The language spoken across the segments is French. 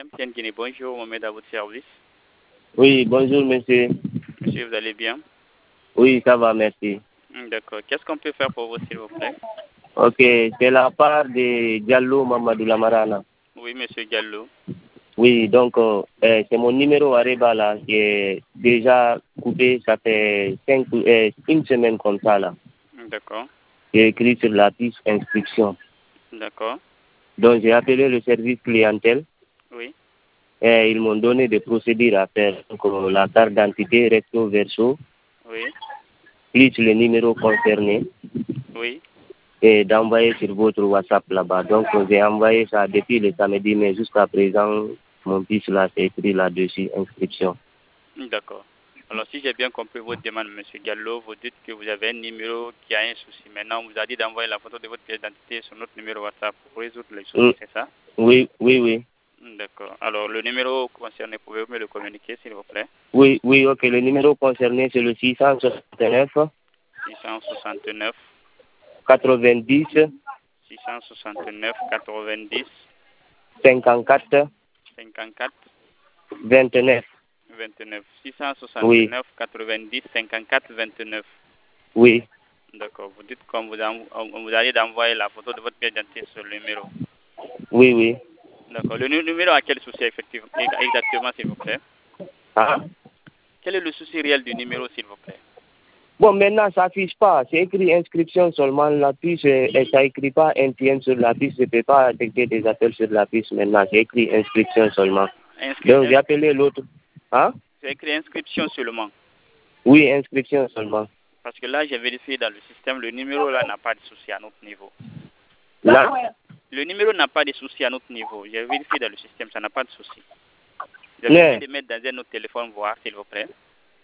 Tiens, Guinée, bonjour, Mohamed à votre service. Oui, bonjour monsieur. Monsieur, vous allez bien? Oui, ça va, merci. D'accord. Qu'est-ce qu'on peut faire pour vous, s'il vous plaît? Ok, c'est la part de Diallo Mamadou Lamarana. Oui, monsieur Gallo. Oui, donc c'est mon numéro Areba là qui est déjà coupé, ça fait une semaine comme ça là. D'accord. J'ai écrit sur la fiche inscription. D'accord. Donc j'ai appelé le service clientèle Oui. et ils m'ont donné des procédures à faire. Donc la carte d'identité recto verso, Oui. plus le numéro concerné Oui. et d'envoyer sur votre WhatsApp là-bas. Donc j'ai envoyé ça depuis le samedi, mais jusqu'à présent, mon fils là, c'est écrit là-dessus, inscription. D'accord. Alors, si j'ai bien compris votre demande, monsieur Gallo, vous dites que vous avez un numéro qui a un souci. Maintenant, on vous a dit d'envoyer la photo de votre pièce d'identité sur notre numéro WhatsApp pour résoudre les soucis, c'est ça? Oui, oui, oui. D'accord. Alors, le numéro concerné, pouvez-vous me le communiquer, s'il vous plaît? Oui, oui, ok. Le numéro concerné, c'est le 669 669 90 669 90 54 54 29. 29. Oui, 669 90 54 29. oui, D'accord. Vous dites qu'on on vous a dit d'envoyer la photo de votre pièce d'identité sur le numéro. oui, oui. D'accord. Le numéro a quel souci effectivement, exactement, s'il vous plaît? Ah. Quel est le souci réel du numéro, s'il vous plaît? Bon, maintenant, ça n'affiche pas. C'est écrit inscription seulement. La fiche, et ça n'écrit pas NTN sur la fiche. Je ne peux pas affecter des appels sur la fiche maintenant. C'est écrit inscription seulement. Donc, j'ai appelé l'autre. Hein? C'est écrit inscription seulement. Oui, inscription seulement. Parce que là, j'ai vérifié dans le système, le numéro là n'a pas de souci à notre niveau. Là? Le numéro n'a pas de souci à notre niveau. J'ai vérifié dans le système, ça n'a pas de souci. Vous avez essayé de mettre dans un autre téléphone voir, s'il vous plaît.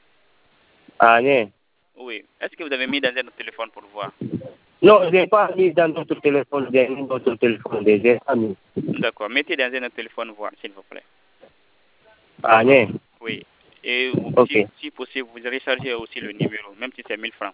Ah, non. Oui. Est-ce que vous avez mis dans un autre téléphone pour voir? Non, je n'ai pas mis dans notre téléphone. J'ai mis notre téléphone. J'ai pas mis. D'accord. Mettez dans un autre téléphone voir, s'il vous plaît. Ah, non. Oui. Et Ok. si possible, vous rechargez aussi le numéro, même si c'est 1000 francs.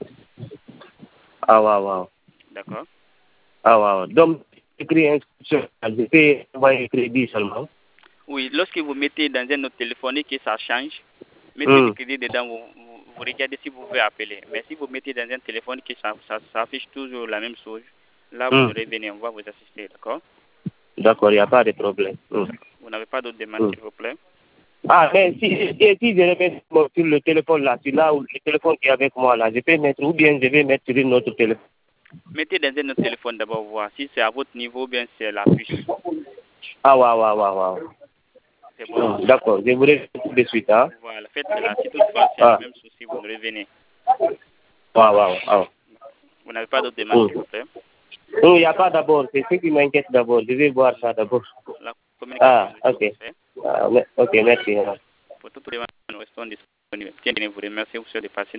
Ah, waouh, waouh. D'accord. Ah, waouh. Donc, écrit inscription. Je peux envoyer crédit seulement. Oui. Lorsque vous mettez dans un autre téléphone et que ça change, mettez le crédit dedans, vous regardez si vous pouvez appeler. Mais si vous mettez dans un téléphone que ça affiche toujours la même chose, là, vous revenez, on va vous assister, d'accord? D'accord, il n'y a pas de problème. Vous n'avez pas d'autres demandes, s'il vous plaît? Ah, mais si je remets sur le téléphone là, sur là où le téléphone qui est avec moi là, je peux mettre, ou bien je vais mettre sur une autre téléphone. Mettez dans un autre téléphone d'abord, voir si c'est à votre niveau, bien c'est la puce. Ah, waouh, waouh, waouh, waouh. C'est bon. D'accord, je vous réponds tout de suite. Hein? Voilà, faites cela. Si toutefois c'est le même souci, vous nous revenez. Waouh, waouh, waouh. Vous n'avez pas d'autres demandes, s'il vous plaît? Non, il n'y a pas d'abord. C'est ce qui m'inquiète d'abord. Je vais voir ça d'abord. La communication est ok. Ok, merci. Pour toutes les demandes, nous restons disponibles. Tiens, je vous remercie, vous de passer